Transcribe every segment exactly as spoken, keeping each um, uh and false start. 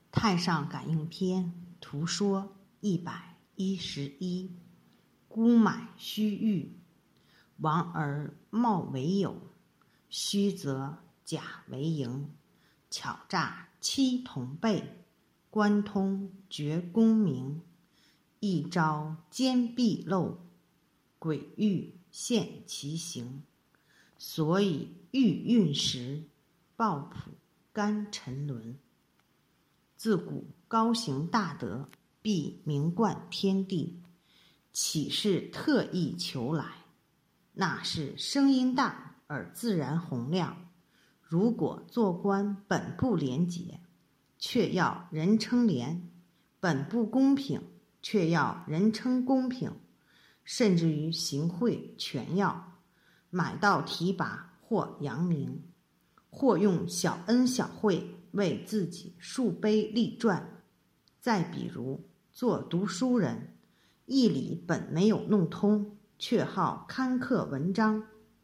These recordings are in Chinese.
太上感应篇图说一百一十一。孤买虚誉，王而貌为友，虚则假为营。巧诈欺同辈，关通绝功名。一朝奸必露，鬼欲现其形。所以欲运时，抱朴甘沉沦。自古高行大德，必名冠天地，岂是特意求来？那是声音大而自然洪亮。如果做官本不廉洁，却要人称廉；本不公平，却要人称公平。甚至于行贿全要买到提拔或扬名，或用小恩小惠为自己树碑立传。再比如做读书人，义理本没有弄通，却好刊刻文章，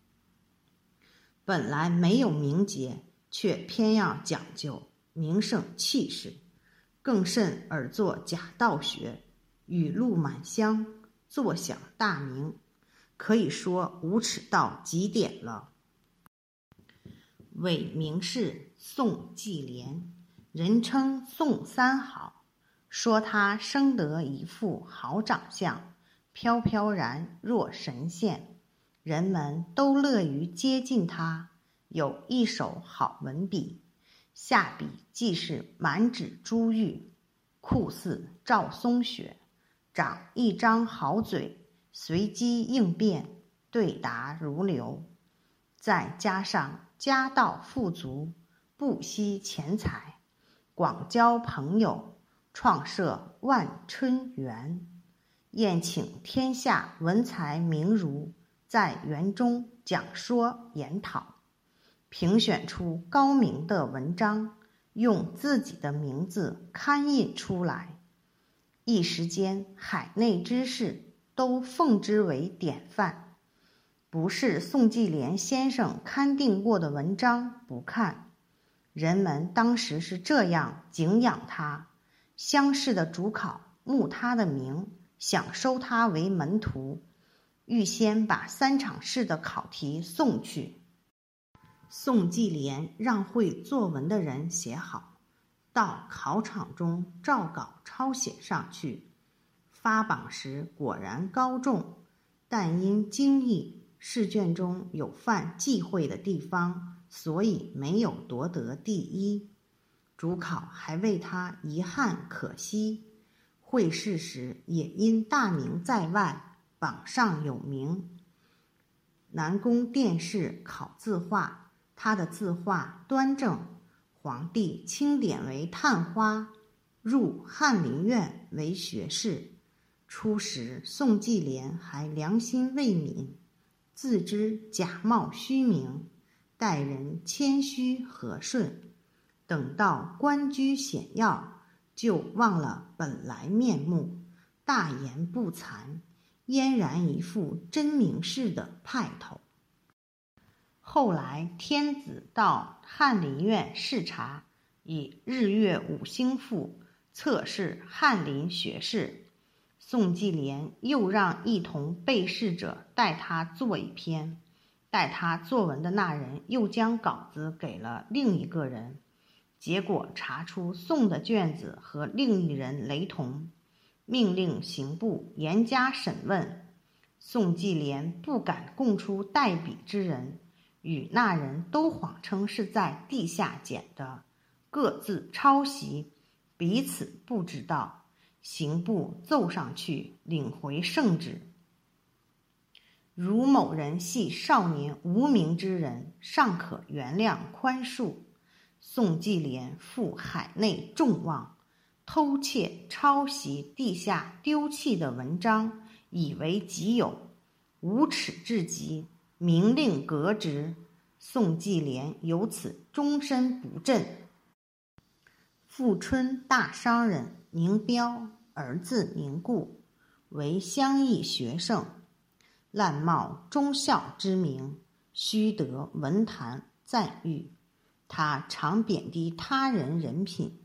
本来没有名节，却偏要讲究名声气势。更甚而做假道学，语录满乡，坐享大名，可以说无耻到极点了。伪名士宋季廉，人称宋三好，说他生得一副好长相，飘飘然若神仙，人们都乐于接近他。有一手好文笔，下笔既是满纸珠玉，酷似赵松雪，长一张好嘴，随机应变，对答如流。再加上家道富足，不惜钱财，广交朋友，创设万春园，宴请天下文才名儒，在园中讲说研讨，评选出高明的文章，用自己的名字刊印出来。一时间海内之士都奉之为典范。不是宋季廉先生刊定过的文章不看，人们当时是这样敬仰他。乡试的主考慕他的名，想收他为门徒，预先把三场试的考题送去。宋季廉让会作文的人写好，到考场中照稿抄写上去。发榜时果然高中，但因经议试卷中有犯忌讳的地方，所以没有夺得第一。主考还为他遗憾可惜。会试时也因大名在外，榜上有名。南宫殿试考字画，他的字画端正，皇帝钦点为探花，入翰林院为学士。初时宋季廉还良心未泯，自知假冒虚名，待人谦虚和顺。等到官居显要，就忘了本来面目，大言不惭，嫣然一副真名士的派头。后来天子到翰林院视察，以日月五星赋测试翰林学士。宋季廉又让一同被试者代他作一篇，代他作文的那人又将稿子给了另一个人，结果查出宋的卷子和另一人雷同，命令刑部严加审问。宋季廉不敢供出代笔之人，与那人都谎称是在地下捡的，各自抄袭，彼此不知道。刑部奏上去，领回圣旨。如某人系少年无名之人，尚可原谅宽恕。宋季廉负海内众望，偷窃抄袭地下丢弃的文章，以为己有，无耻至极，明令革职。宋季廉由此终身不振。富春大商人宁彪，儿字宁固，为乡议学圣，滥冒忠孝之名，须得文坛赞誉。他常贬低他人人品，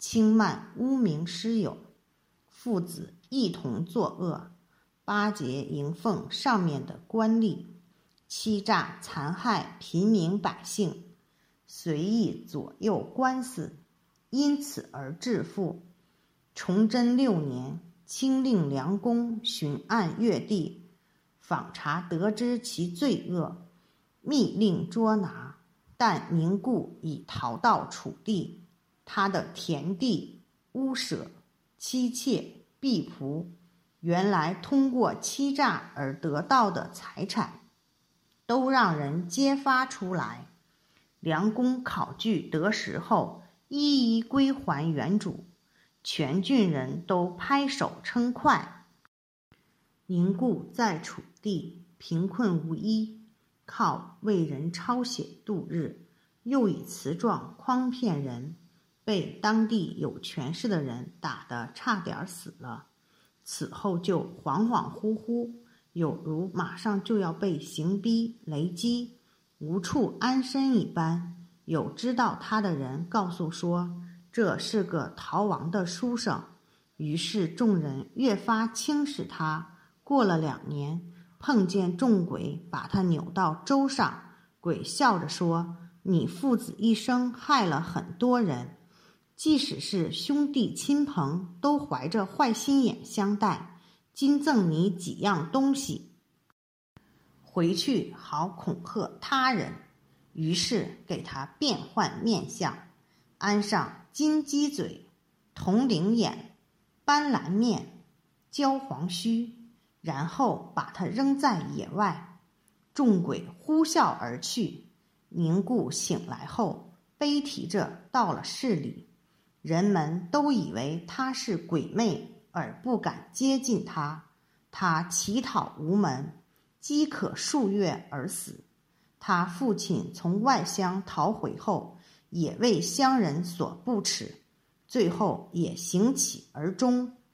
轻慢污名师友，父子一同作恶，巴结迎奉上面的官吏，欺诈残害平民百姓，随意左右官司，因此而致富。崇祯六年，亲令梁公巡按越地，访查得知其罪恶，密令捉拿，但宁固已逃到楚地。他的田地、屋舍、妻妾、婢仆，原来通过欺诈而得到的财产，都让人揭发出来。梁公考据得实后，一一归还原主，全郡人都拍手称快。宁固在楚地贫困无依，靠为人抄写度日，又以词状诓骗人，被当地有权势的人打得差点死了。此后就恍恍惚惚，有如马上就要被刑逼雷击，无处安身一般。有知道他的人告诉说，这是个逃亡的书生。于是众人越发轻视他。过了两年，碰见众鬼把他扭到舟上，鬼笑着说，你父子一生害了很多人，即使是兄弟亲朋都怀着坏心眼相待，今赠你几样东西，回去好恐吓他人。于是给他变换面相，安上金鸡嘴、铜铃眼、斑斓面、焦黄须，然后把他扔在野外。众鬼呼啸而去。宁固醒来后，背提着到了市里，人们都以为他是鬼魅，而不敢接近他。他乞讨无门，饥渴数月而死。他父亲从外乡逃回后，也为乡人所不齿，最后也行乞而终。